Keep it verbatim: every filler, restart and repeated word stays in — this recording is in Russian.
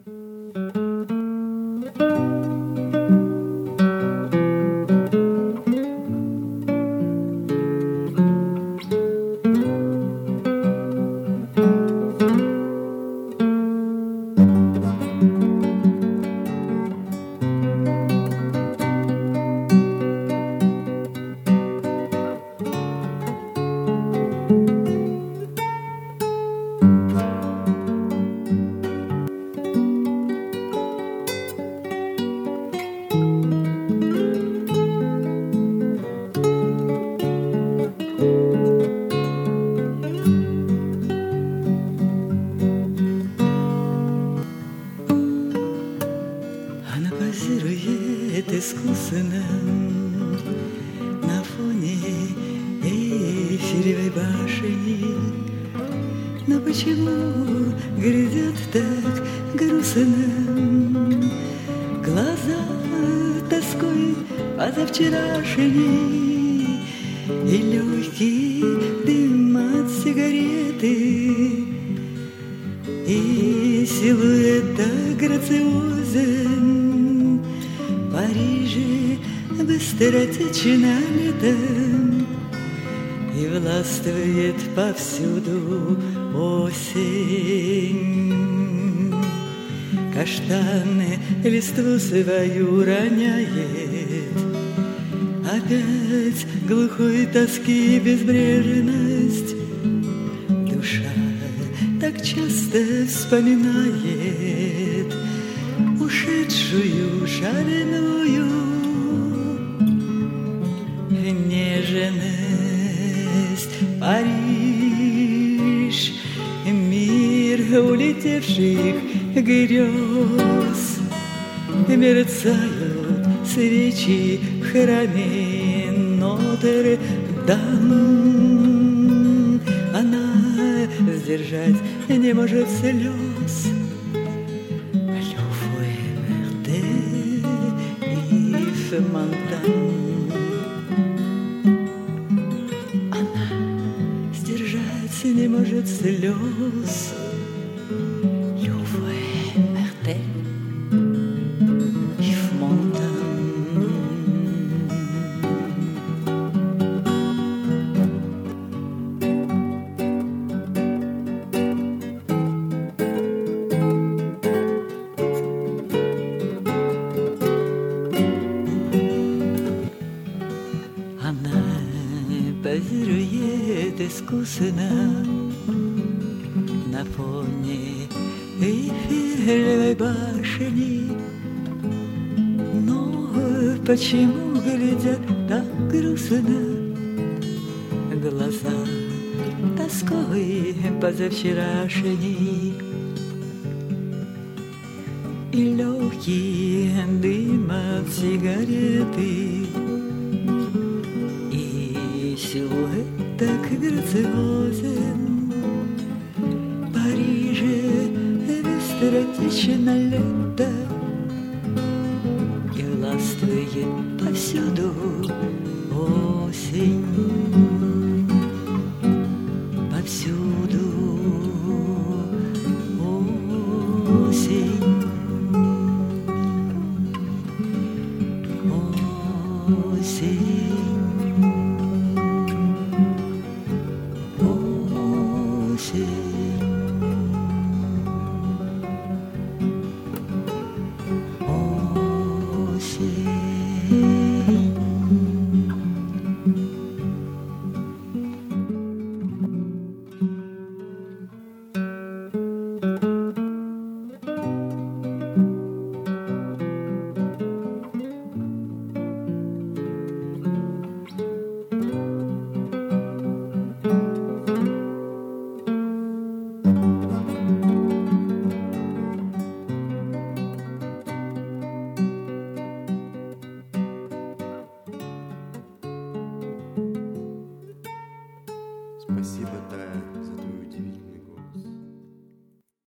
Искусственно на фоне Эйфелевой башни. Но почему глядят так грустно глаза тоской позавчерашней, и легкий дым от сигареты, и силуэт так грациозен. В Париже быстротечно летом, и властвует повсюду осень. Каштаны листву свою роняет, опять глухой тоски безбрежность. Душа так часто вспоминает ушедшую шальную нежность. Париж, мир улетевших грез, мерцают свечи в храме Нотр-Дам. Она сдержать не может слез. Она сдержать не может слез. Любовь Мертель и Фмонтан. Позирует искусно на фоне Эйфелевой башни. Но почему глядят так грустно глаза тоской позавчерашней, и легкий дым от сигареты, силуэт так грациозен. В Париже быстротечно лето, и властвует повсюду осень.